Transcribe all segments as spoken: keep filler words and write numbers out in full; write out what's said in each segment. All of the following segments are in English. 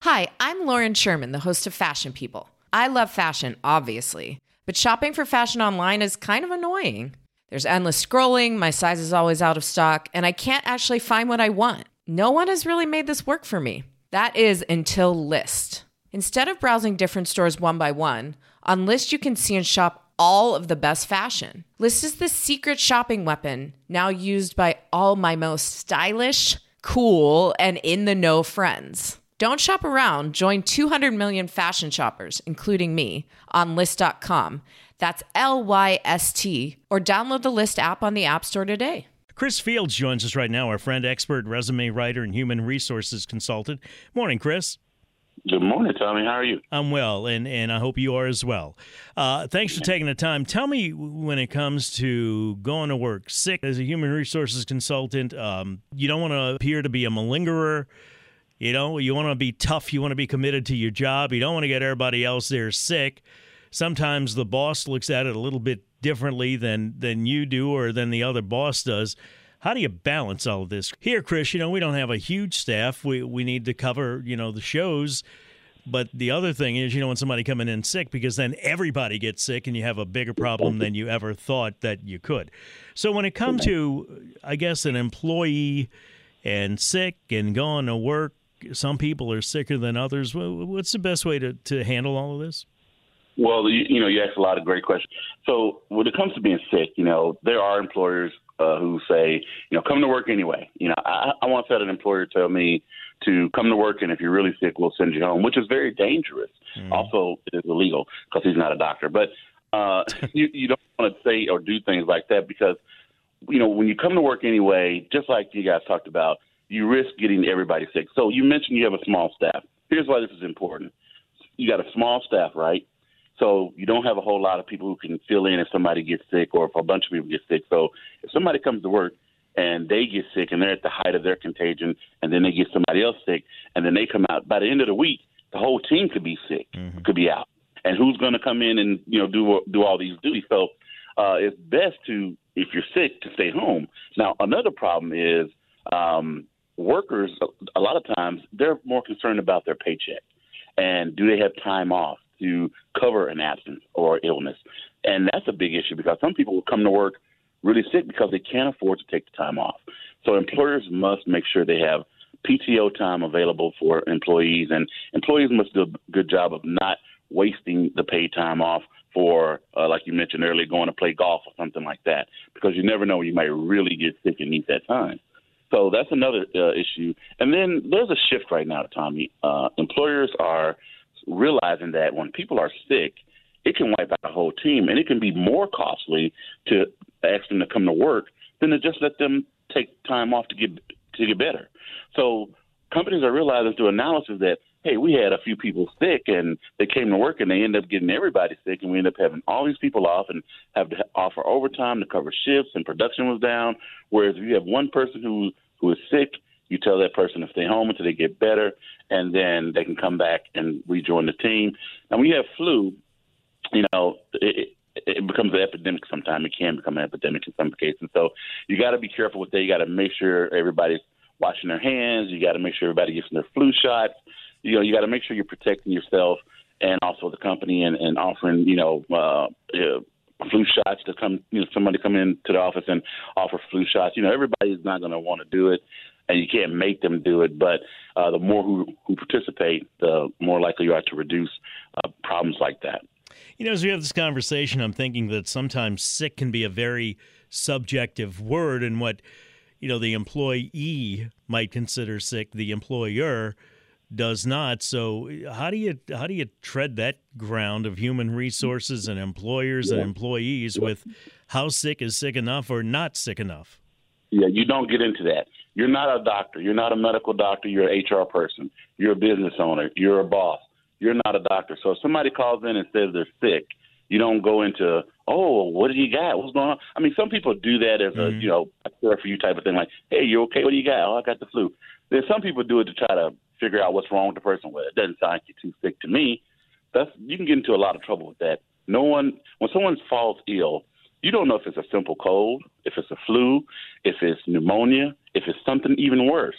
Hi, I'm Lauren Sherman, the host of Fashion People. I love fashion, obviously, but shopping for fashion online is kind of annoying. There's endless scrolling, my size is always out of stock, and I can't actually find what I want. No one has really made this work for me. That is until Lyst. Instead of browsing different stores one by one, on Lyst you can see and shop all of the best fashion. Lyst is the secret shopping weapon now used by all my most stylish, cool, and in-the-know friends. Don't shop around. Join two hundred million fashion shoppers, including me, on Lyst dot com. That's L Y S T. Or download the Lyst app on the App Store today. Chris Fields joins us right now, our friend, expert, resume writer, and human resources consultant. Morning, Chris. Good morning, Tommy. How are you? I'm well, and, and I hope you are as well. Uh, thanks for taking the time. Tell me, when it comes to going to work sick as a human resources consultant, um, you don't want to appear to be a malingerer. You know, you want to be tough. You want to be committed to your job. You don't want to get everybody else there sick. Sometimes the boss looks at it a little bit differently than, than you do or than the other boss does. How do you balance all of this? Here, Chris, you know, we don't have a huge staff. We we need to cover, you know, the shows. But the other thing is, you know, when somebody coming in sick, because then everybody gets sick and you have a bigger problem than you ever thought that you could. So when it comes to, I guess, an employee and sick and going to work, some people are sicker than others. What's the best way to, to handle all of this? Well, you, you know, you asked a lot of great questions. So when it comes to being sick, you know, there are employers uh, who say, you know, come to work anyway. You know, I, I once had an employer tell me to come to work, and if you're really sick, we'll send you home, which is very dangerous. Mm. Also, it is illegal because he's not a doctor. But uh, you, you don't want to say or do things like that because, you know, when you come to work anyway, just like you guys talked about, you risk getting everybody sick. So you mentioned you have a small staff. Here's why this is important. You got a small staff, right? So you don't have a whole lot of people who can fill in if somebody gets sick or if a bunch of people get sick. So if somebody comes to work and they get sick and they're at the height of their contagion and then they get somebody else sick and then they come out, by the end of the week, the whole team could be sick, mm-hmm. could be out. And who's going to come in and, you know, do do all these duties? So uh, it's best to, if you're sick, to stay home. Now, another problem is um, workers, a lot of times, they're more concerned about their paycheck. And do they have time off to cover an absence or illness? And that's a big issue because some people will come to work really sick because they can't afford to take the time off. So employers must make sure they have P T O time available for employees, and employees must do a good job of not wasting the paid time off for, uh, like you mentioned earlier, going to play golf or something like that, because you never know when you might really get sick and need that time. So that's another uh, issue. And then there's a shift right now, Tommy. Uh, employers are realizing that when people are sick, it can wipe out a whole team, and it can be more costly to ask them to come to work than to just let them take time off to get to get better. So companies are realizing through analysis that, hey, we had a few people sick, and they came to work, and they end up getting everybody sick, and we end up having all these people off and have to offer overtime to cover shifts, and production was down. Whereas if you have one person who who is sick, you tell that person to stay home until they get better, and then they can come back and rejoin the team. Now, when you have flu, you know, it, it becomes an epidemic sometimes. It can become an epidemic in some cases. So you got to be careful with that. You got to make sure everybody's washing their hands. You got to make sure everybody gets their flu shots. You know, you got to make sure you're protecting yourself and also the company, and, and offering, you know, uh, uh, flu shots to come, you know, somebody come into the office and offer flu shots. You know, everybody's not going to want to do it, and you can't make them do it. But uh, the more who, who participate, the more likely you are to reduce uh, problems like that. You know, as we have this conversation, I'm thinking that sometimes sick can be a very subjective word, and what, you know, the employee might consider sick, the employer does not. So how do you how do you tread that ground of human resources and employers and employees with how sick is sick enough or not sick enough? Yeah, you don't get into that. You're not a doctor. You're not a medical doctor. You're an H R person. You're a business owner. You're a boss. You're not a doctor. So if somebody calls in and says they're sick, you don't go into, oh, what do you got? What's going on? I mean, some people do that as a, mm-hmm. you know, a care for you type of thing, like, hey, you okay? What do you got? Oh, I got the flu. Then some people do it to try to figure out what's wrong with the person. Well, it doesn't sound like you're too sick to me. That's, you can get into a lot of trouble with that. No one, when someone falls ill, you don't know if it's a simple cold, if it's a flu, if it's pneumonia, if it's something even worse.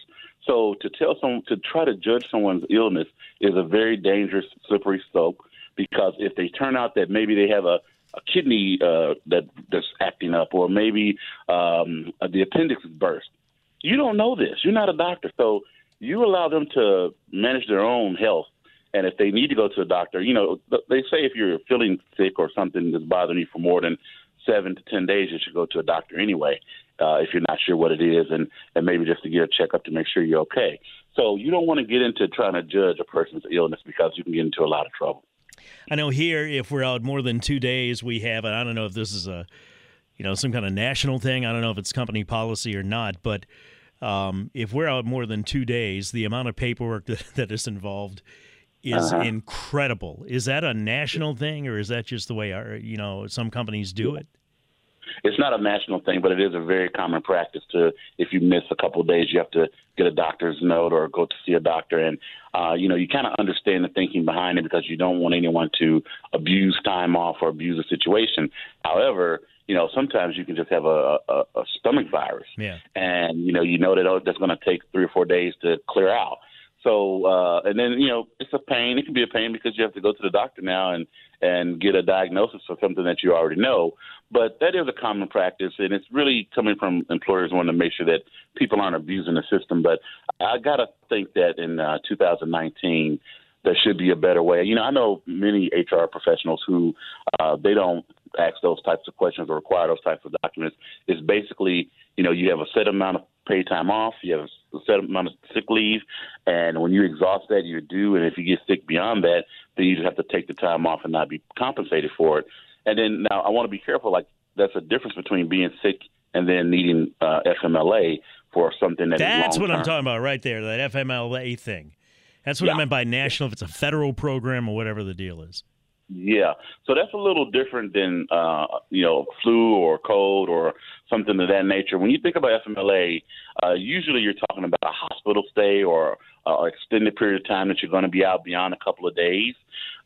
So to tell someone to try to judge someone's illness is a very dangerous, slippery slope, because if they turn out that maybe they have a, a kidney uh, that that's acting up, or maybe um, the appendix is burst, you don't know this. You're not a doctor, so you allow them to manage their own health. And if they need to go to a doctor, you know, they say if you're feeling sick or something that's bothering you for more than seven to ten days, you should go to a doctor anyway, uh, if you're not sure what it is, and, and maybe just to get a checkup to make sure you're okay. So you don't want to get into trying to judge a person's illness, because you can get into a lot of trouble. I know here, if we're out more than two days, we have, and I don't know if this is a, you know, some kind of national thing. I don't know if it's company policy or not, but um, if we're out more than two days, the amount of paperwork that, that is involved is uh-huh. incredible. Is that a national thing, or is that just the way our, you know, some companies do it? It's not a national thing, but it is a very common practice to, if you miss a couple of days, you have to get a doctor's note or go to see a doctor. And, uh, you know, you kind of understand the thinking behind it, because you don't want anyone to abuse time off or abuse a situation. However, you know, sometimes you can just have a, a, a stomach virus. Yeah. And, you know, you know that oh, that's going to take three or four days to clear out. So, uh, and then, you know, it's a pain. It can be a pain because you have to go to the doctor now and, and get a diagnosis for something that you already know. But that is a common practice, and it's really coming from employers wanting to make sure that people aren't abusing the system. But I got to think that in uh, two thousand nineteen, there should be a better way. You know, I know many H R professionals who uh, they don't ask those types of questions or require those types of documents. It's basically, you know, you have a set amount of paid time off, you have a set amount of sick leave, and when you exhaust that, you're due. And if you get sick beyond that, then you just have to take the time off and not be compensated for it. And then now I want to be careful, like that's a difference between being sick and then needing uh, F M L A for something that That's is what long-term. I'm talking about right there, that F M L A thing. That's what yeah. I meant by national, if it's a federal program or whatever the deal is. Yeah. So that's a little different than, uh, you know, flu or cold or something of that nature. When you think about F M L A, uh, usually you're talking about a hospital stay or uh, extended period of time that you're going to be out beyond a couple of days.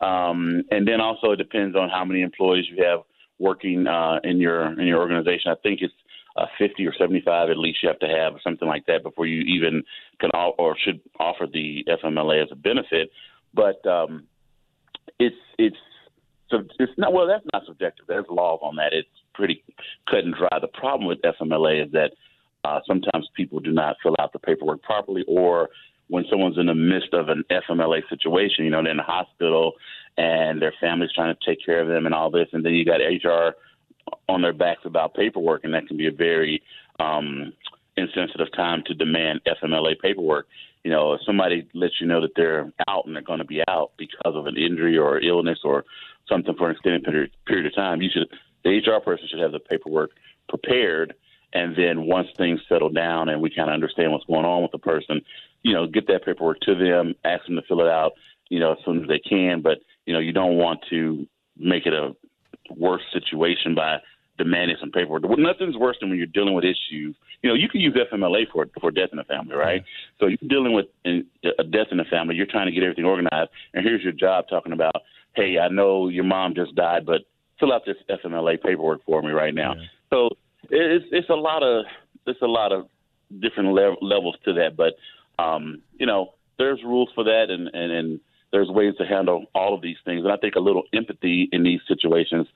Um, and then also it depends on how many employees you have working uh, in your in your organization. I think it's uh, fifty or seventy-five at least you have to have, or something like that, before you even can all, or should offer the F M L A as a benefit. But um, it's it's so it's not well. That's not subjective. There's laws on that. It's pretty cut and dry. The problem with F M L A is that uh, sometimes people do not fill out the paperwork properly, or when someone's in the midst of an F M L A situation, you know, they're in the hospital and their family's trying to take care of them and all this, and then you got H R on their backs about paperwork, and that can be a very um, insensitive time to demand F M L A paperwork. You know, if somebody lets you know that they're out and they're going to be out because of an injury or illness or something for an extended period, period of time, you should the H R person should have the paperwork prepared, and then once things settle down and we kind of understand what's going on with the person, you know, get that paperwork to them, ask them to fill it out, you know, as soon as they can. But, you know, you don't want to make it a worse situation by demanding some paperwork. Nothing's worse than when you're dealing with issues. You know, you can use F M L A for for death in the family, right? Yeah. So you're dealing with a death in the family. You're trying to get everything organized, and here's your job talking about, hey, I know your mom just died, but fill out this F M L A paperwork for me right now. Yeah. So it's it's a lot of it's a lot of different le- levels to that, but um, you know, there's rules for that, and, and and there's ways to handle all of these things. And I think a little empathy in these situations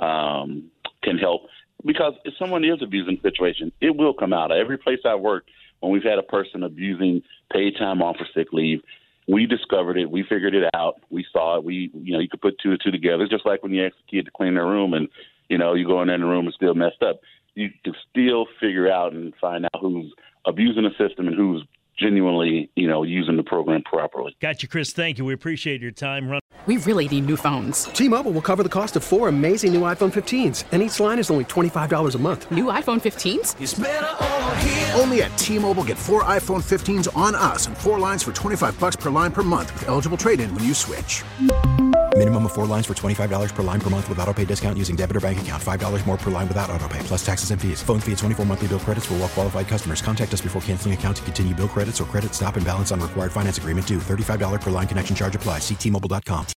um, can help, because if someone is abusing the situation, it will come out. Every place I've worked, when we've had a person abusing paid time off for sick leave, we discovered it. We figured it out. We saw it. We, you know, you could put two and two together. It's just like when you ask a kid to clean their room and, you know, you go in there and the room is still messed up. You can still figure out and find out who's abusing the system and who's genuinely, you know, using the program properly. Got you, Chris. Thank you. We appreciate your time. Run. We really need new phones. T-Mobile will cover the cost of four amazing new iPhone fifteens, and each line is only twenty-five dollars a month. New iPhone fifteens? It's better over here. Only at T-Mobile, get four iPhone fifteens on us and four lines for twenty-five dollars per line per month with eligible trade-in when you switch. Minimum of four lines for twenty-five dollars per line per month with autopay discount using debit or bank account. five dollars more per line without autopay, plus taxes and fees. Phone fee at twenty-four monthly bill credits for well-qualified customers. Contact us before canceling account to continue bill credits or credit stop and balance on required finance agreement due. thirty-five dollars per line connection charge applies. See T Mobile dot com.